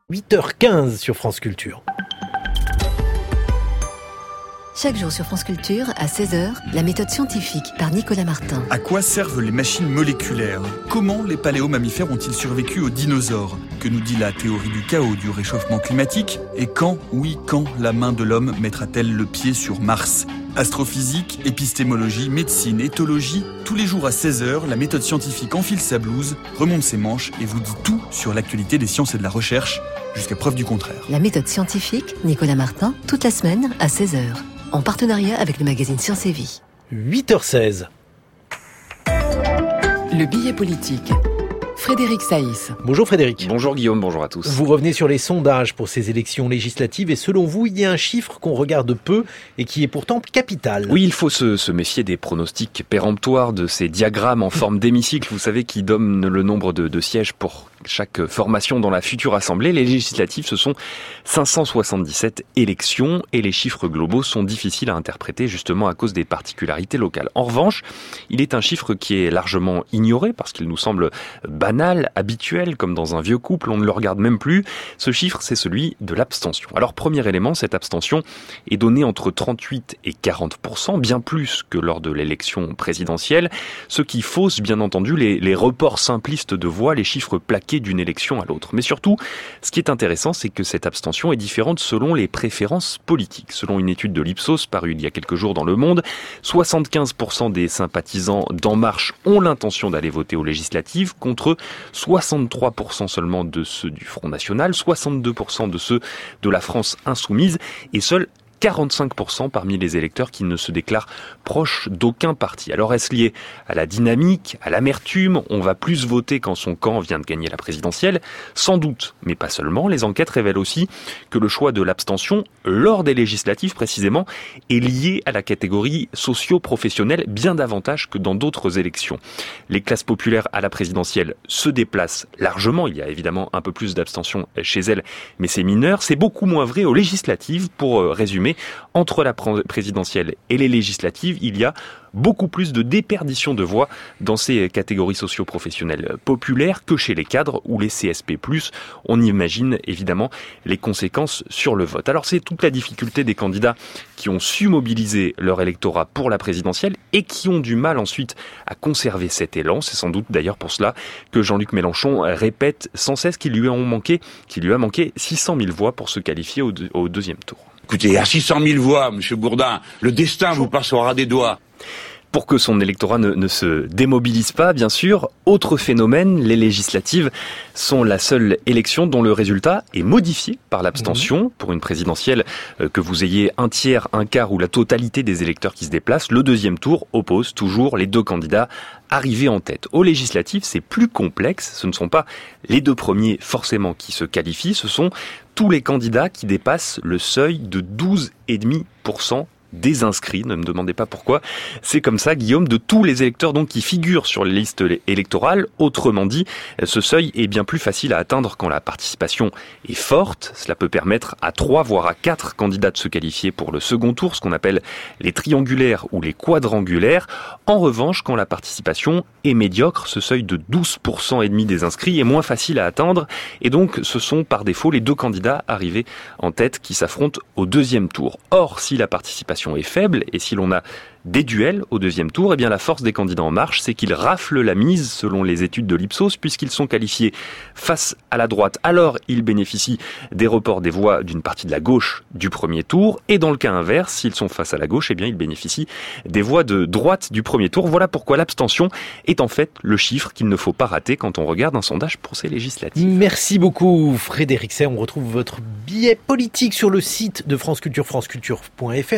8h15 sur France Culture. Chaque jour sur France Culture, à 16h, la méthode scientifique par Nicolas Martin. À quoi servent les machines moléculaires ? Comment les paléomammifères ont-ils survécu aux dinosaures ? Que nous dit la théorie du chaos, du réchauffement climatique ? Et quand la main de l'homme mettra-t-elle le pied sur Mars ? Astrophysique, épistémologie, médecine, éthologie, tous les jours à 16h, la méthode scientifique enfile sa blouse, remonte ses manches et vous dit tout sur l'actualité des sciences et de la recherche, jusqu'à preuve du contraire. La méthode scientifique, Nicolas Martin, toute la semaine à 16h, en partenariat avec le magazine Science et Vie. 8h16. Le billet politique. Frédéric Saïs. Bonjour Frédéric. Bonjour Guillaume, bonjour à tous. Vous revenez sur les sondages pour ces élections législatives et selon vous, il y a un chiffre qu'on regarde peu et qui est pourtant capital. Oui, il faut se méfier des pronostics péremptoires, de ces diagrammes en forme d'hémicycle, vous savez, qui donnent le nombre de sièges pour chaque formation dans la future assemblée. Les législatives, ce sont 577 élections et les chiffres globaux sont difficiles à interpréter justement à cause des particularités locales. En revanche, il est un chiffre qui est largement ignoré parce qu'il nous semble banal, habituel, comme dans un vieux couple, on ne le regarde même plus. Ce chiffre, c'est celui de l'abstention. Alors, premier élément, cette abstention est donnée entre 38 et 40%, bien plus que lors de l'élection présidentielle, ce qui fausse bien entendu les reports simplistes de voix, les chiffres plaqués d'une élection à l'autre. Mais surtout, ce qui est intéressant, c'est que cette abstention est différente selon les préférences politiques. Selon une étude de l'Ipsos parue il y a quelques jours dans Le Monde, 75% des sympathisants d'En Marche ont l'intention d'aller voter aux législatives contre 63% seulement de ceux du Front National, 62% de ceux de la France Insoumise et seuls 45% parmi les électeurs qui ne se déclarent proches d'aucun parti. Alors est-ce lié à la dynamique, à l'amertume ? On va plus voter quand son camp vient de gagner la présidentielle ? Sans doute, mais pas seulement. Les enquêtes révèlent aussi que le choix de l'abstention, lors des législatives précisément, est lié à la catégorie socio-professionnelle bien davantage que dans d'autres élections. Les classes populaires à la présidentielle se déplacent largement. Il y a évidemment un peu plus d'abstention chez elles, mais c'est mineur. C'est beaucoup moins vrai aux législatives. Pour résumer, entre la présidentielle et les législatives, il y a beaucoup plus de déperdition de voix dans ces catégories socio-professionnelles populaires que chez les cadres ou les CSP+. On imagine évidemment les conséquences sur le vote. Alors c'est toute la difficulté des candidats qui ont su mobiliser leur électorat pour la présidentielle et qui ont du mal ensuite à conserver cet élan. C'est sans doute d'ailleurs pour cela que Jean-Luc Mélenchon répète sans cesse qu'il lui a manqué 600 000 voix pour se qualifier au deuxième tour. Écoutez, à 600 000 voix, Monsieur Bourdin, le destin vous passera des doigts. Pour que son électorat ne se démobilise pas, bien sûr, autre phénomène, les législatives sont la seule élection dont le résultat est modifié par l'abstention. Pour une présidentielle, que vous ayez un tiers, un quart ou la totalité des électeurs qui se déplacent, le deuxième tour oppose toujours les deux candidats arrivés en tête. Aux législatives, c'est plus complexe. Ce ne sont pas les deux premiers forcément qui se qualifient, ce sont tous les candidats qui dépassent le seuil de 12,5% des inscrits, ne me demandez pas pourquoi. C'est comme ça, Guillaume, de tous les électeurs donc qui figurent sur les listes électorales. Autrement dit, ce seuil est bien plus facile à atteindre quand la participation est forte. Cela peut permettre à 3 voire à 4 candidats de se qualifier pour le second tour, ce qu'on appelle les triangulaires ou les quadrangulaires. En revanche, quand la participation est médiocre, ce seuil de 12% et demi des inscrits est moins facile à atteindre et donc ce sont par défaut les deux candidats arrivés en tête qui s'affrontent au deuxième tour. Or, si la participation est faible et si l'on a des duels au deuxième tour, eh bien la force des candidats En Marche, c'est qu'ils raflent la mise selon les études de l'Ipsos puisqu'ils sont qualifiés face à la droite. Alors, ils bénéficient des reports des voix d'une partie de la gauche du premier tour et dans le cas inverse, s'ils sont face à la gauche, eh bien ils bénéficient des voix de droite du premier tour. Voilà pourquoi l'abstention est en fait le chiffre qu'il ne faut pas rater quand on regarde un sondage pour ces législatives. Merci beaucoup Frédéric Say. On retrouve votre billet politique sur le site de France Culture, franceculture.fr.